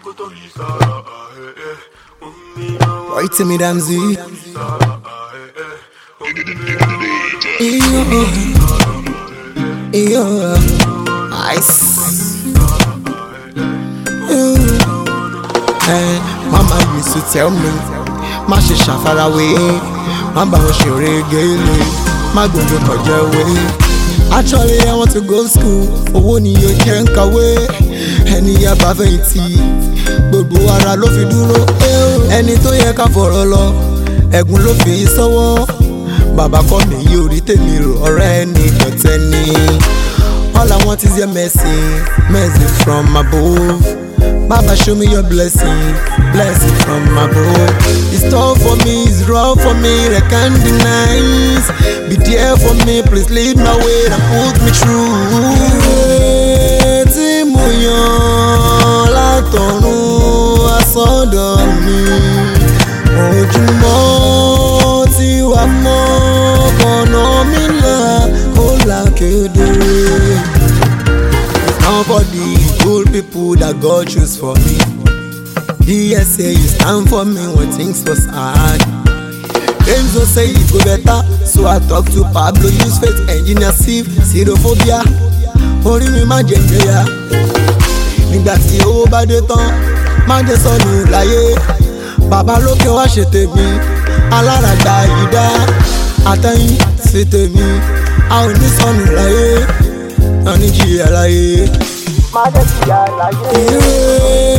Right to me, Damsey. Ice. Hey, Mama used to tell me, má ṣe ṣàfarawé, má bá wọn ṣeré gélé, má gbogbo kọjá away. Actually, I want to go school, owó ni yóò jẹ́ ń kàwé. Ẹni yá bá fẹ̀yìntì, gbogbo ara ló fi dúró. Ẹni tó yẹ ká fọ̀rọ̀ lọ, ẹ̀gún ló fi sọ́wọ́. Bàbá kọ́ mi yóò rí tèmi rò, ọ̀rẹ́ ẹni dọ̀tẹ́ ni. All I want is your mercy, mercy from above. Baba, show me your blessing, blessing from above. It's tough for me, it's rough for me, I can't deny. Be there for me, please lead my way and put me through. Tí mo yàn látọ̀run asọ́dọ̀ mi, ojúmọ́ tí wà mọ́ ọ̀nà mi là kó là kedere. Now for the good people that God chose for me. DSA, you stand for me when things was hard. James will say it go better, so I talk to Pablo, use faith, engineer, Steve, xenophobia. Orí mi má jẹ jẹyà. Nígbà tí owó bá dé tán, má jẹ sọnù láyé. Bàbá lókè wá ṣe tèmi, aláràgbà yìí dá. Àtẹ̀yìn sí tèmi, a ò ní sọnù láyé. Má jẹ́ kí a láyé.